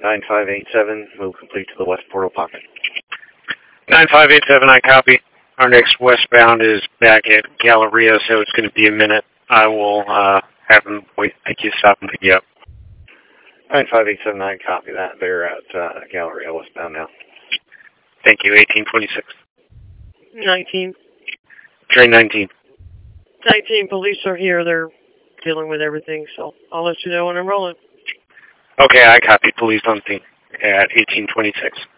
9587, move complete to the west portal pocket. 9587, I copy. Our next westbound is back at Galleria, so it's going to be a minute. I will have them wait, pick you, stop and pick you up. 95879, copy that. They're at Galleria westbound now. Thank you, 1826. 19. Train 19. 19, police are here. They're dealing with everything, so I'll let you know when I'm rolling. Okay, I copy. Police on scene at 1826.